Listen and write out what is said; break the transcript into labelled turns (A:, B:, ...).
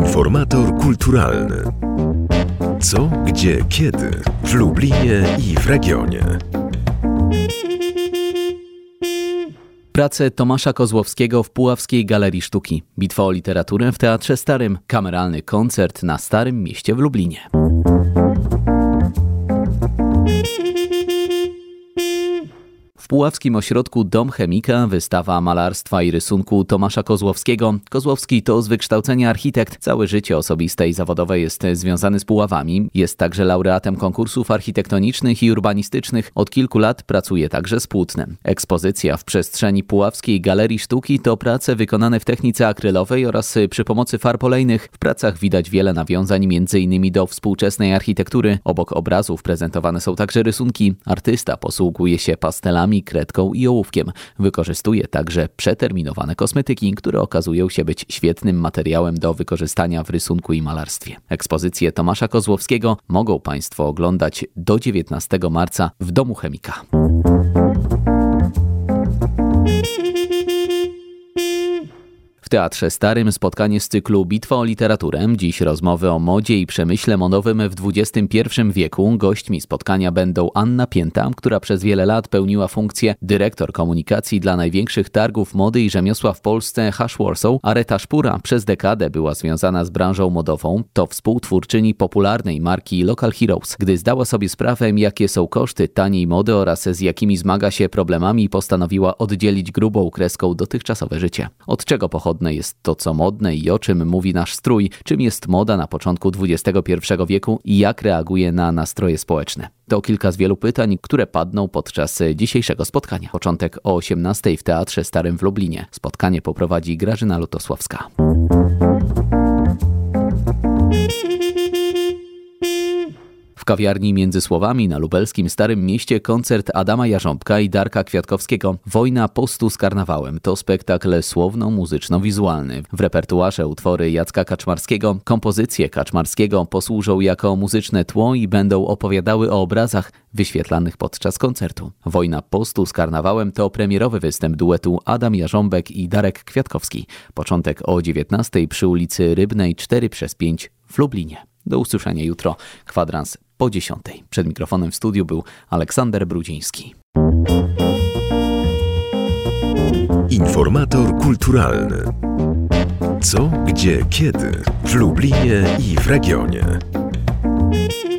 A: Informator kulturalny. Co, gdzie, kiedy w Lublinie i w regionie.
B: Prace Tomasza Kozłowskiego w Puławskiej Galerii Sztuki. Bitwa o literaturę w Teatrze Starym. Kameralny koncert na Starym Mieście w Lublinie. W Puławskim Ośrodku Dom Chemika wystawa malarstwa i rysunku Tomasza Kozłowskiego. Kozłowski to z wykształcenia architekt. Całe życie osobiste i zawodowe jest związany z Puławami. Jest także laureatem konkursów architektonicznych i urbanistycznych. Od kilku lat pracuje także z płótnem. Ekspozycja w przestrzeni Puławskiej Galerii Sztuki to prace wykonane w technice akrylowej oraz przy pomocy farb olejnych. W pracach widać wiele nawiązań m.in. do współczesnej architektury. Obok obrazów prezentowane są także rysunki. Artysta posługuje się pastelami, kredką i ołówkiem. Wykorzystuje także przeterminowane kosmetyki, które okazują się być świetnym materiałem do wykorzystania w rysunku i malarstwie. Ekspozycję Tomasza Kozłowskiego mogą Państwo oglądać do 19 marca w Domu Chemika. W Teatrze Starym spotkanie z cyklu Bitwa o literaturę. Dziś rozmowy o modzie i przemyśle modowym w XXI wieku. Gośćmi spotkania będą Anna Pięta, która przez wiele lat pełniła funkcję dyrektor komunikacji dla największych targów mody i rzemiosła w Polsce Hush Warsaw, a Reta Szpura przez dekadę była związana z branżą modową. To współtwórczyni popularnej marki Local Heroes. Gdy zdała sobie sprawę, jakie są koszty taniej mody oraz z jakimi zmaga się problemami, postanowiła oddzielić grubą kreską dotychczasowe życie. Od czego pochodne jest to, co modne i o czym mówi nasz strój, czym jest moda na początku XXI wieku i jak reaguje na nastroje społeczne. To kilka z wielu pytań, które padną podczas dzisiejszego spotkania. Początek o 18:00 w Teatrze Starym w Lublinie. Spotkanie poprowadzi Grażyna Lutosławska. W kawiarni Między Słowami na lubelskim Starym Mieście koncert Adama Jarząbka i Darka Kwiatkowskiego. Wojna postu z karnawałem to spektakl słowno-muzyczno-wizualny. W repertuarze utwory Jacka Kaczmarskiego, kompozycje Kaczmarskiego posłużą jako muzyczne tło i będą opowiadały o obrazach wyświetlanych podczas koncertu. Wojna postu z karnawałem to premierowy występ duetu Adam Jarząbek i Darek Kwiatkowski. Początek o 19:00 przy ulicy Rybnej 4/5 w Lublinie. Do usłyszenia jutro. Kwadrans po 10:00. Przed mikrofonem w studiu był Aleksander Brudziński.
A: Informator kulturalny. Co, gdzie, kiedy w Lublinie i w regionie.